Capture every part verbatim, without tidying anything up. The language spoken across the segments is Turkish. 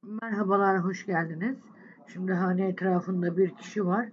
Merhabalar, hoş geldiniz. Şimdi hane etrafında bir kişi var.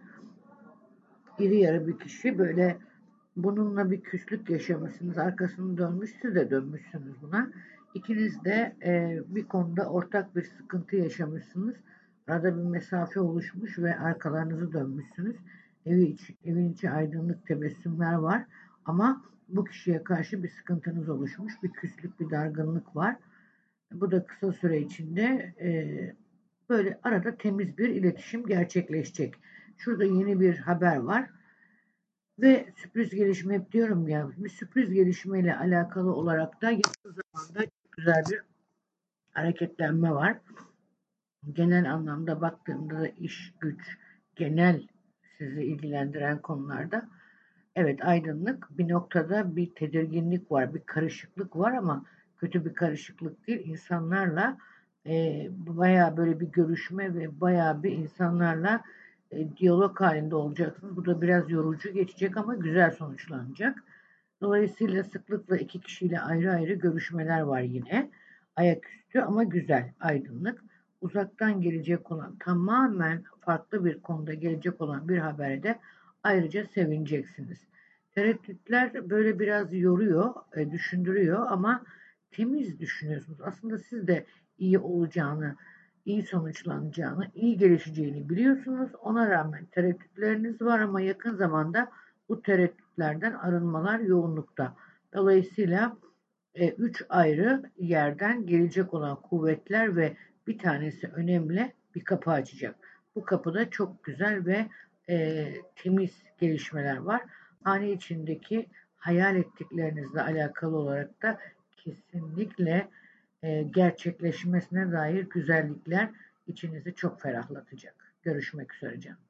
İri yarı bir kişi. Böyle bununla bir küslük yaşamışsınız. Arkasını dönmüş, siz de dönmüşsünüz buna. İkiniz de e, bir konuda ortak bir sıkıntı yaşamışsınız. Arada bir mesafe oluşmuş ve arkalarınızı dönmüşsünüz. Evi içi, evin içi aydınlık, tebessümler var. Ama bu kişiye karşı bir sıkıntınız oluşmuş. Bir küslük, bir dargınlık var. Bu da kısa süre içinde e, böyle arada temiz bir iletişim gerçekleşecek. Şurada yeni bir haber var ve sürpriz gelişme, hep diyorum ya, bir sürpriz gelişmeyle alakalı olarak da yakın zamanda çok güzel bir hareketlenme var. Genel anlamda baktığımda da iş, güç, genel sizi ilgilendiren konularda evet, aydınlık, bir noktada bir tedirginlik var, bir karışıklık var ama kötü bir karışıklık değil. İnsanlarla e, bayağı böyle bir görüşme ve bayağı bir insanlarla e, diyalog halinde olacaksınız. Bu da biraz yorucu geçecek ama güzel sonuçlanacak. Dolayısıyla sıklıkla iki kişiyle ayrı ayrı görüşmeler var yine. Ayaküstü ama güzel, aydınlık. Uzaktan gelecek olan, tamamen farklı bir konuda gelecek olan bir habere de ayrıca sevineceksiniz. Tereddütler böyle biraz yoruyor, e, düşündürüyor ama temiz düşünüyorsunuz. Aslında siz de iyi olacağını, iyi sonuçlanacağını, iyi gelişeceğini biliyorsunuz. Ona rağmen tereddütleriniz var ama yakın zamanda bu tereddütlerden arınmalar yoğunlukta. Dolayısıyla e, üç ayrı yerden gelecek olan kuvvetler ve bir tanesi önemli, bir kapı açacak. Bu kapıda çok güzel ve e, temiz gelişmeler var. Hane içindeki hayal ettiklerinizle alakalı olarak da kesinlikle e, gerçekleşmesine dair güzellikler içinizi çok ferahlatacak. Görüşmek üzere canım.